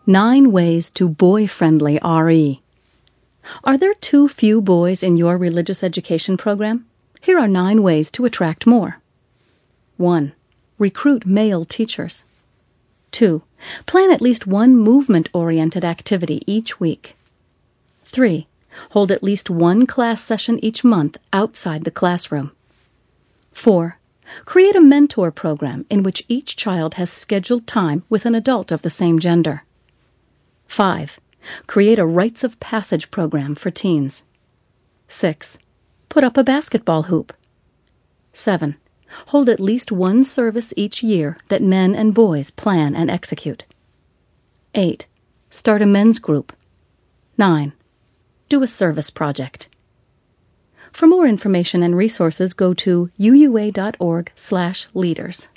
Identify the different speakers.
Speaker 1: 9 ways to boy-friendly RE. Are there too few boys in your religious education program? Here are 9 ways to attract more. 1. Recruit male teachers. 2. Plan at least one movement-oriented activity each week. 3. Hold at least one class session each month outside the classroom. 4. Create a mentor program in which each child has scheduled time with an adult of the same gender. 5. Create a rites of passage program for teens. 6. Put up a basketball hoop. 7. Hold at least one service each year that men and boys plan and execute. 8. Start a men's group. 9. Do a service project. For more information and resources, go to uua.org/leaders.